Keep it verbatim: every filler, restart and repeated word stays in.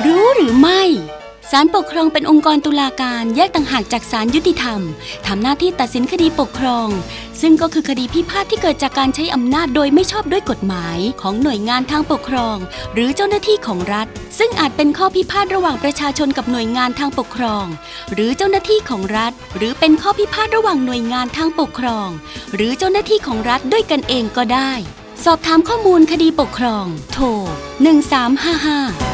รู้หรือไม่ศาลปกครองเป็นองค์กรตุลาการแยกต่างหากจากศาลยุติธรรมทำหน้าที่ตัดสินคดีปกครองซึ่งก็คือคดีพิพาทที่เกิดจากการใช้อำนาจโดยไม่ชอบด้วยกฎหมายของหน่วยงานทางปกครองหรือเจ้าหน้าที่ของรัฐซึ่งอาจเป็นข้อพิพาทระหว่างประชาชนกับหน่วยงานทางปกครองหรือเจ้าหน้าที่ของรัฐหรือเป็นข้อพิพาทระหว่างหน่วยงานทางปกครองหรือเจ้าหน้าที่ของรัฐด้วยกันเองก็ได้สอบถามข้อมูลคดีปกครองโทรหนึ่งสามห้าห้า